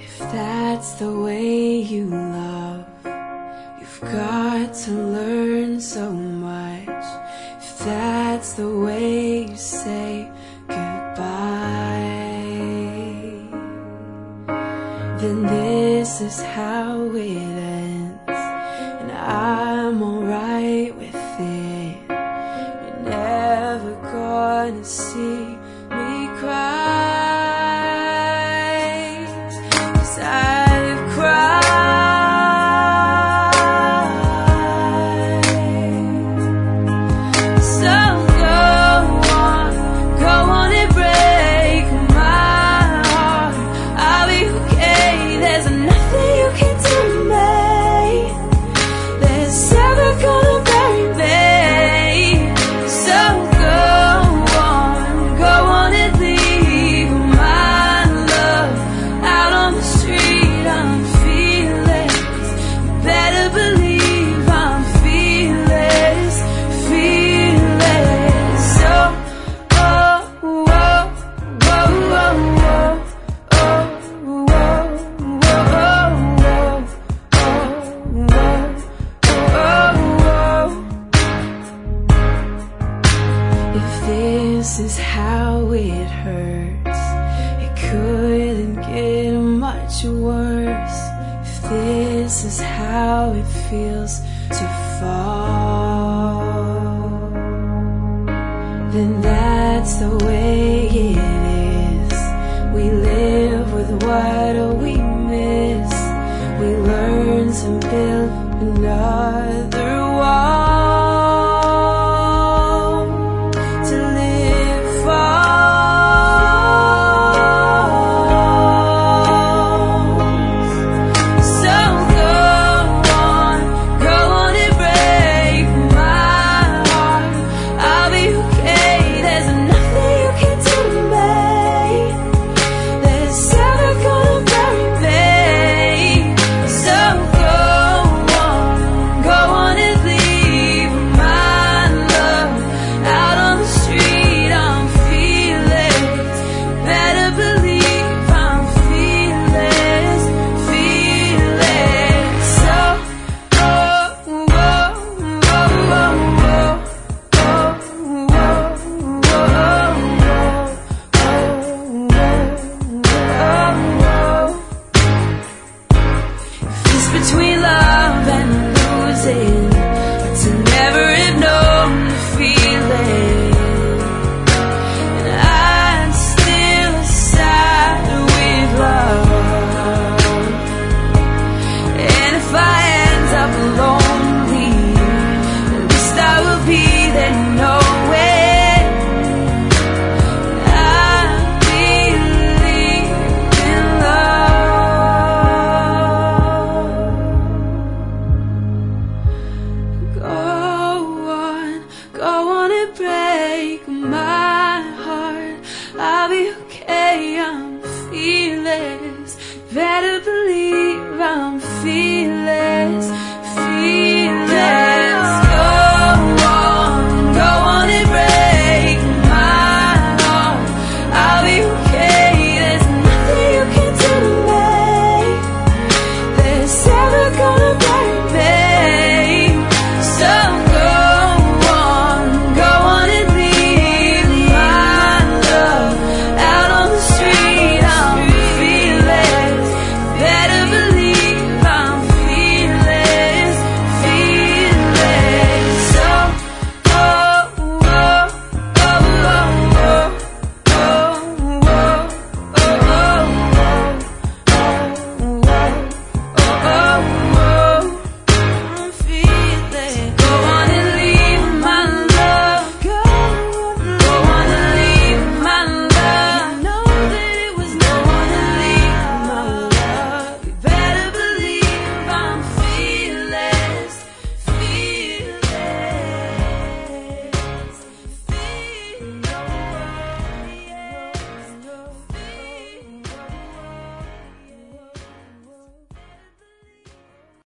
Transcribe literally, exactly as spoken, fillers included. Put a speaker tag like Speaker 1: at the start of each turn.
Speaker 1: If that's the way you love, you've got to learn so much. If that's the way you say goodbye, then this is how it ends, and I'm alright with it. You're never gonna see me cry. If this is how it hurts, it couldn't get much worse. If this is how it feels to fall, then that's the way it is. We live with what we miss. We learn to build another wall. Between love and losing, but to never have known the feeling, and I'm still sad with love. And if I end up lonely, at least I will be there knowing I believe in love. Go on and break my heart, I'll be okay, I'm fearless. Better believe I'm fearless.